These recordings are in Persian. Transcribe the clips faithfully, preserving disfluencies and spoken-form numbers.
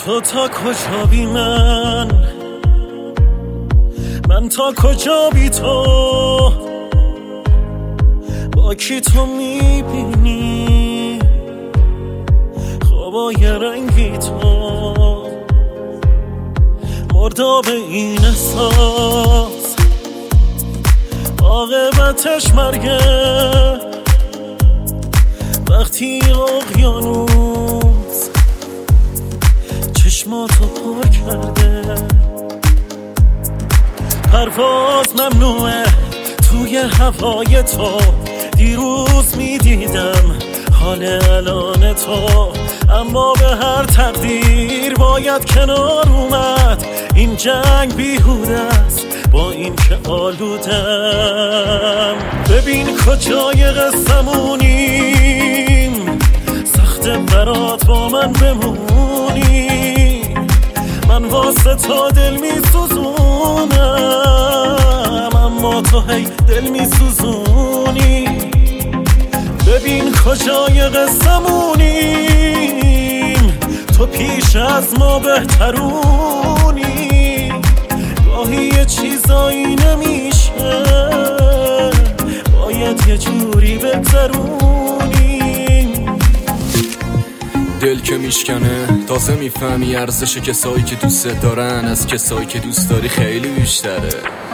تو تا کجا بی من، من تا کجا بی تو، با کی تو میبینی خوابای رنگی تو، مرداب این احساس عاقبتش مرگه، وقتی اقیانوس چشماتو پر کرده، پرواز ممنوعه توی هوای تو، دیروز میدیدم حال الان تو، اما به هر تقدیر باید کنار اومد، این جنگ بیهوده است با این که آلودم. ببین کجای قصه‌مونیم، سخته برات با من بمونی، من واسه تا دل میسوزونم، اما تو هی دل میسوزونی. ببین کجای قصه‌مونیم، تو پیش از ما بهترونی، گاهی یه چیزایی نمیشه باید یه جوری بگذرونی. دل که میشکنه تازه میفهمی ارزش کسایی که دوست دارن از کسایی که دوست داری خیلی بیشتره.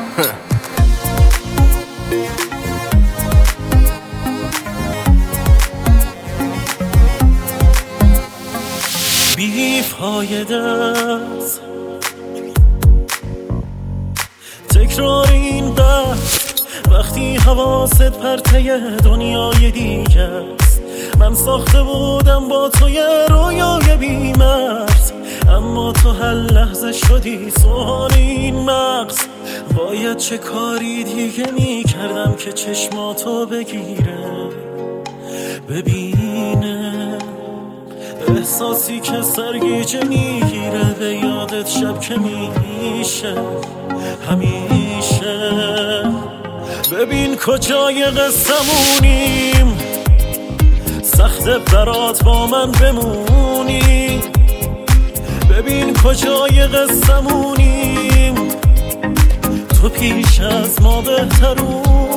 بی‌فایده است تکرار این بحث، وقتی حواست پرته دنیای دیگه است. من ساخته بودم با تو یه رویای بی‌مرز، اما تو هر لحظه شدی سوال این مغز. باید چه کاری دیگه میکردم که چشماتو بگیره ببینه، احساسی که سرگیجه میگیره به یادت شب که میشه همیشه. ببین کجای قصه‌مونیم، سخته برات با من بمونی، ببین کجای قصه‌مونیم، تو پیش از ما بهترون.